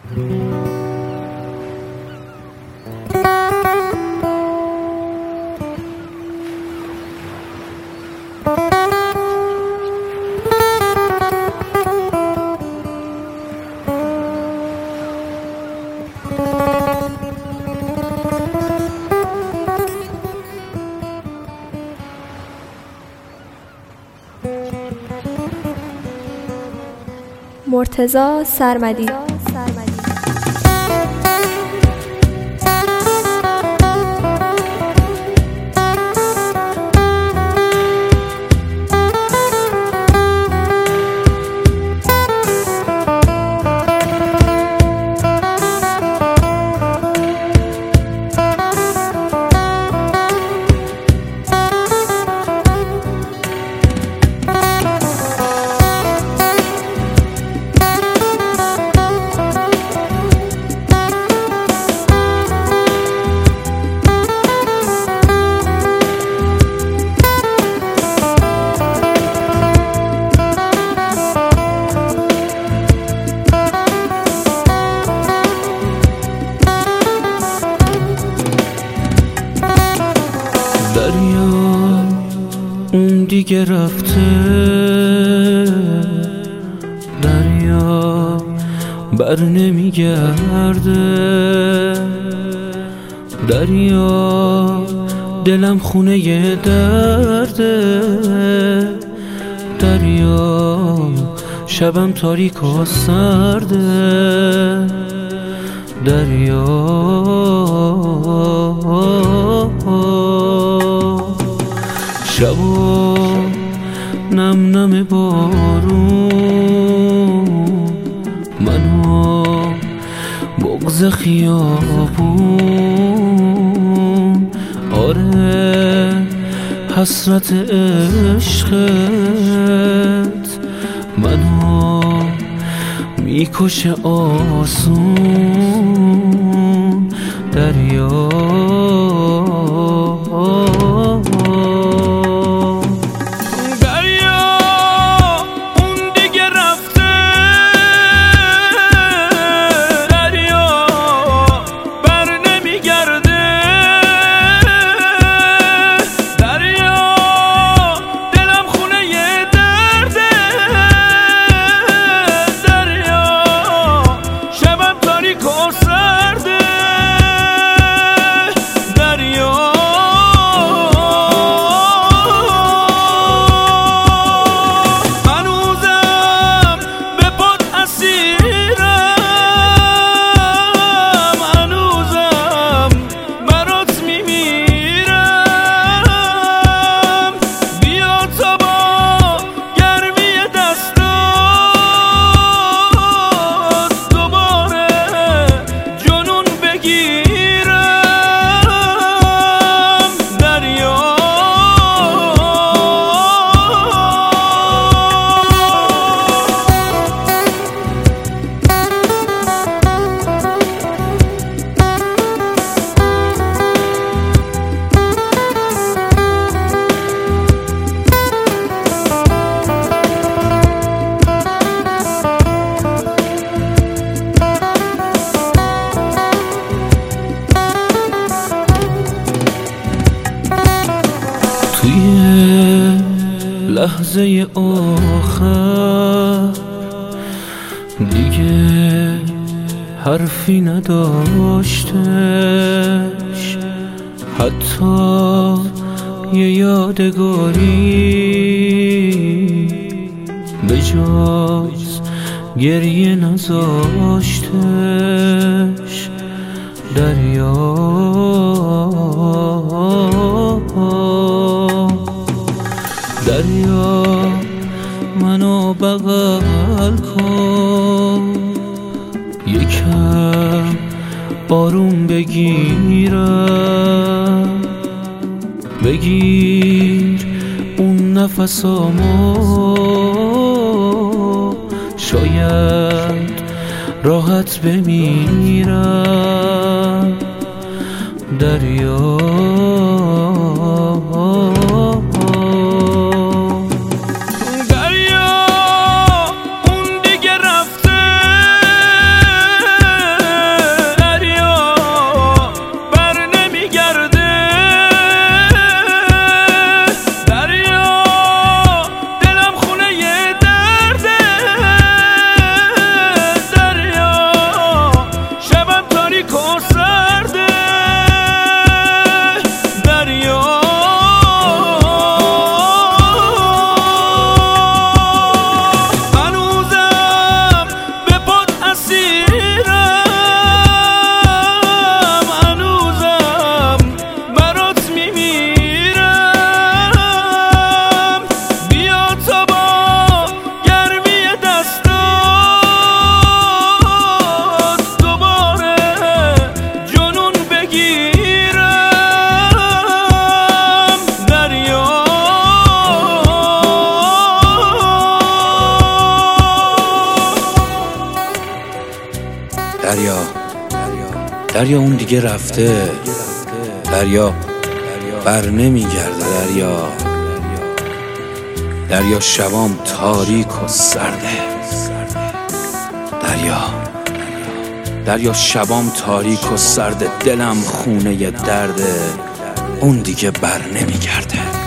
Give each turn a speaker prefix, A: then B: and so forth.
A: مرتضی سرمدی.
B: دریا اون دیگه رفته، دریا بر نمیگرده، دریا دلم خونه درده، دریا شبم تاریک و سرده، دریا شبا نم نم بارون، منو بغض خیابون، آره حسرت عشقت منو میکشه آسون، دریا توی لحظه آخر دیگه حرفی نداشتش، حتی یه یادگاری به جز گریه نذاشتش، دریا دریا منو بغل کن، یکم آروم بگیرم، بگیر اون نفسامو، شاید راحت بمیرم، دریا
C: دریا اون دیگه رفته،
B: دریا اون دیگه رفته، دریا بر نمیگرده، دریا شبام تاریک و سرده، دریا شبام تاریک و سرده، دلم خونه درده، اون دیگه بر نمیگرده.